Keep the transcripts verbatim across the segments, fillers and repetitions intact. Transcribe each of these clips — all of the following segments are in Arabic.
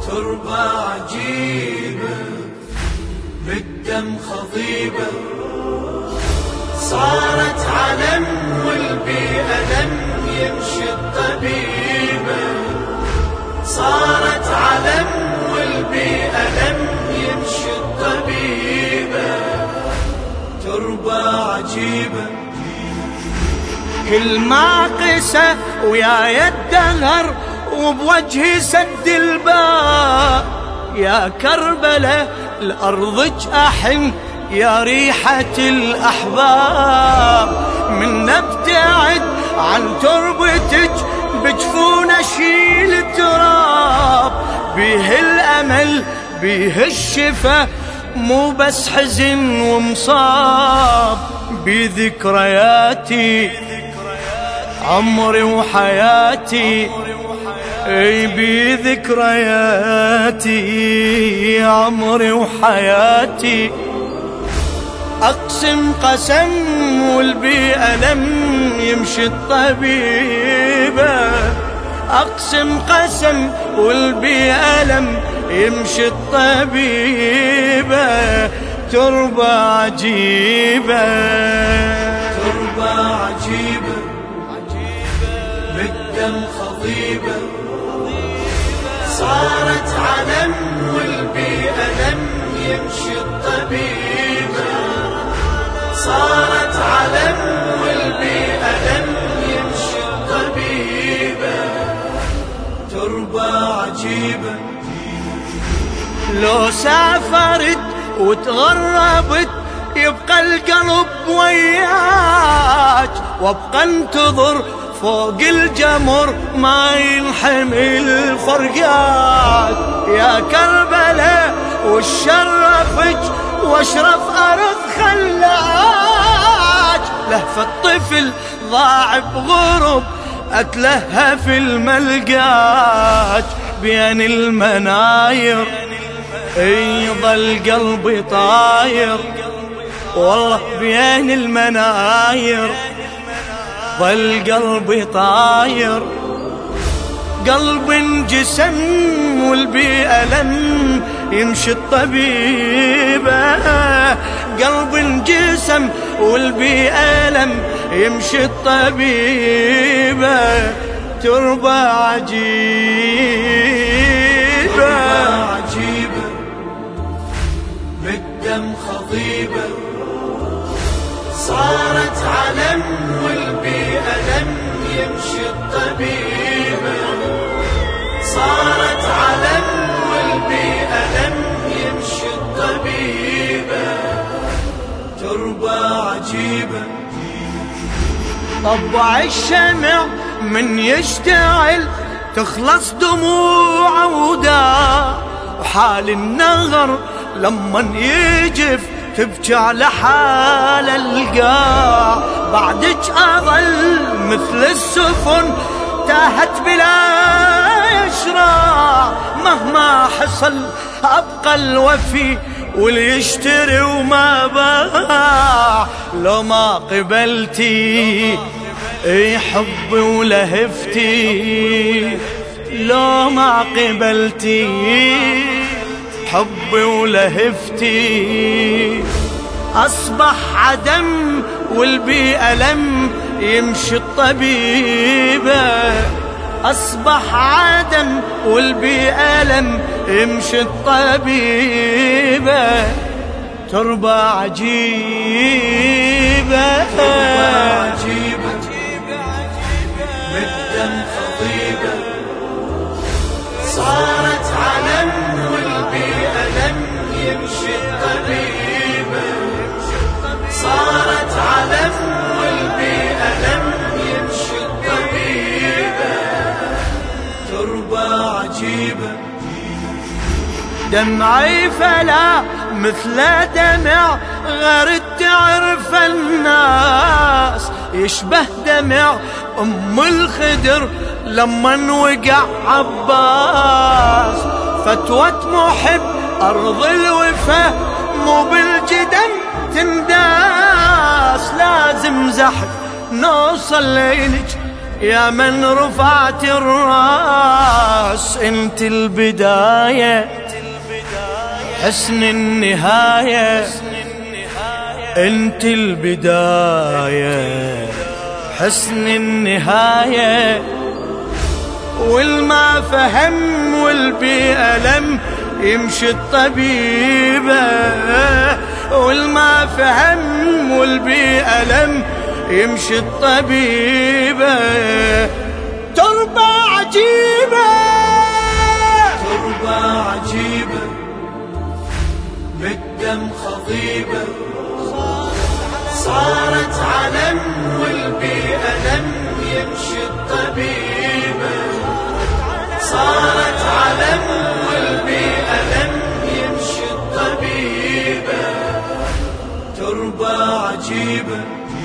تربة عجيبة بالدم خضيبة، صارت علم والبيئة لم يمشي الطبيبة، صارت علم والبيئة لم يمشي الطبيبة، تربة عجيبة. كل ما قسى ويا الدهر وبوجهي سد الباب، يا كربلة الأرض أحن يا ريحة الأحباب، من نبتعد عن تربتك بجفون أشيل التراب، بيه الأمل بيه الشفا مو بس حزن ومصاب، بذكرياتي عمري وحياتي، اي بذكرياتي عمري وحياتي، اقسم قسم والبيئة لم يمشي الطبيبة، اقسم قسم والبيئة لم يمشي الطبيبة، تربة عجيبة تربة عجيبة بالدم خضيبة، صارت علم والبيئة لم يمشي الطبيبة، صارت علم والبيئة لم يمشي الطبيبة، تربة عجيبة. لو سافرت وتغربت يبقى القلب وياك، وابقى انتظر فوق الجمر ما ينحمل فرقات، يا كربلة وشرفك واشرف أرض خلاك، لهف الطفل ضاع بغرب أتلهى في الملقاك، بين المناير يظل قلبي طاير، والله بين المناير ظل قلبي طاير، قلب انجسم والبيئة لم يمشي الطبيبة، قلب انجسم والبيئة لم يمشي الطبيبة، تربة عجيبة عجيبة بالدم خضيبة، صارت علم والبيئة لم يمشي الطبيبة، صارت علم والبيئة لم يمشي الطبيبة، تربة عجيبة. طبع الشمع من يشتعل تخلص دموع وداء، وحال النهر لمن يجف تبكي على حال القاع، بعدك أظل مثل السفن تاهت بلا يشرع، مهما حصل أبقى الوفي واللي يشتري وما باع، لو ما قبلتي اي حبي ولهفتي، لو ما قبلتي حبي ولهفتي، أصبح عدم والبيئة لم يمشي الطبيبة، أصبح عدم والبيئة لم يمشي الطبيبة، تربة عجيبة تربة عجيبة بالدم خضيبة، صارت علم والبيئة لم يمشي الطبيبة، صارت علم والبيئة لم يمشي الطبيبة، تربة عجيبة. دمعي فلا مثل دمع غير تعرف الناس، يشبه دمع أم الخدر لما وقع عباس، فتوة محب أرض الوفا مو بالجدم تنداس، لازم زحف نوصل ليلك يا من رفعت الراس. انت البداية حسن النهاية، انت البداية حسن النهاية. والما فهم والبي ألم يمشي الطبيبة، والما فهم والبي ألم يمشي الطبيبة. تربة عجيبة تربة عجيبة بالدم خضيبة، صارت علم والبي ألم يمشي الطبيبة، صارت علم والبي ألم يمشي الطبيبة. تربة عجيبة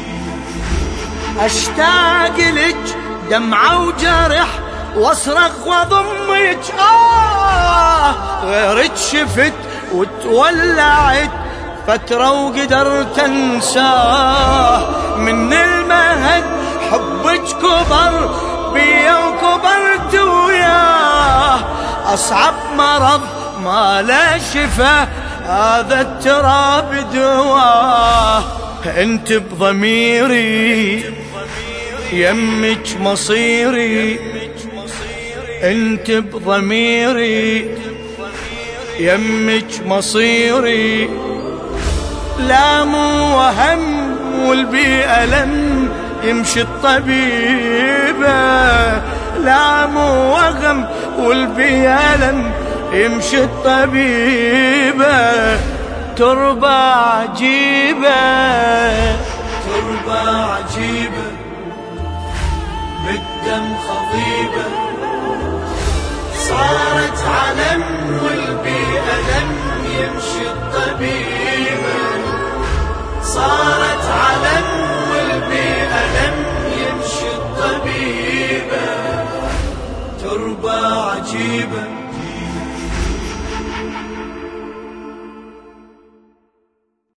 أشتاق لك دمعة وجرح واصرخ واضمك، آه غيرك شفت وتولعت فترة وقدرت انساه. من المهد حبك كبر بيا وكبرت وياه، أصعب مرض ما لا شفا هذا التراب دواه. انت بضميري يمك مصيري، انت بضميري يمك مصيري. لا مو وهم والبي ألم يمشي الطبيبة، لا مو وهم والبي ألم يمشي الطبيبة. تربة عجيبة تربة عجيبة بالدم خضيبة، صارت علم والبي ألم يمشي الطبيبة، صارت علم والبي ألم يمشي الطبيبة. تربة عجيبة